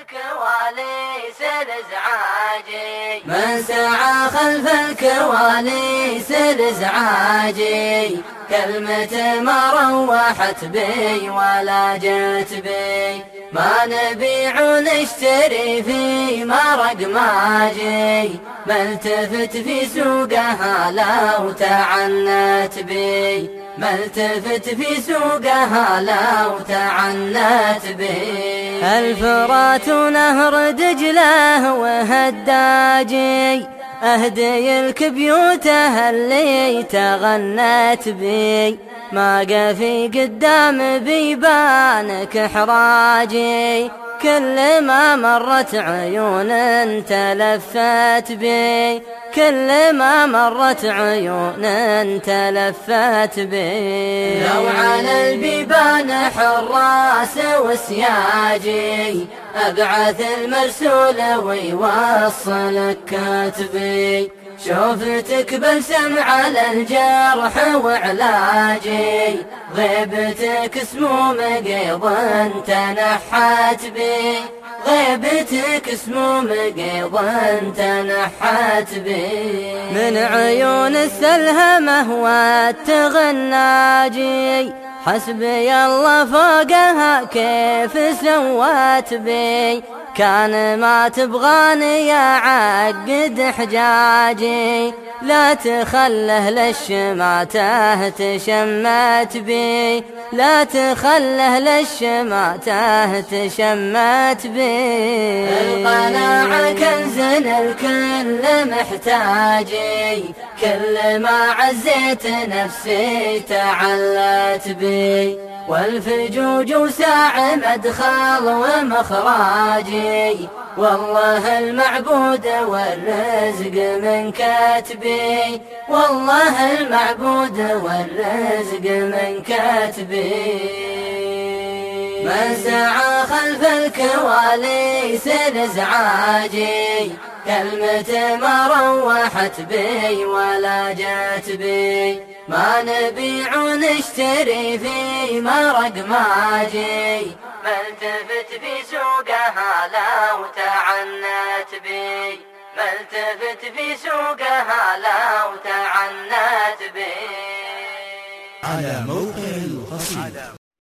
الكواليس الازعاجي، من سعى خلف الكواليس الازعاجي، كلمة ما روحت بي ولا جت بي، ما نبيع ونشتري في مرق ماجي، ما التفت في سوقها لو تعنت بي، ما التفت في سوقها لو تعنت بي. الفرات نهر دجله وهداجي، أهدي لك بيوتها اللي تغنت بي، ما قفي قدام بيبانك إحراجي، كل ما مرت عيون تلفت بي، كل ما مرت عيون تلفت بي. لو على البيبان حراس وسياجي، أبعث المرسول ويوصلك كاتبي، شوفتك بلسم على الجرح وعلاجي، غيبتك سموم قيض تنحت بي، غيبتك سموم قيض تنحت بي. من عيون السلهمة والتغناجي، حسبي الله فوقها كيف سوت بي، كان ما تبغاني عقد حجاجي، لا تخله للشماته تشمت بي، لا تخله للشماته تشمت بي. القناعة كنز الكل محتاجي، كل ما عزيت نفسي تعلت بي، والفجوج وساع مدخل ومخراجي، والله المعبود والرزق من كاتبي، والله المعبود والرزق من كاتبي. من سعى خلف الكواليس الازعاجي، كلمة ما روحت بي ولا جت بي، ما نبيع ونشتري في مرق ماجي، ما التفت في سوقها لو تعنت بي، ما التفت في سوقها لو تعنت بي. على موقع القصيدة.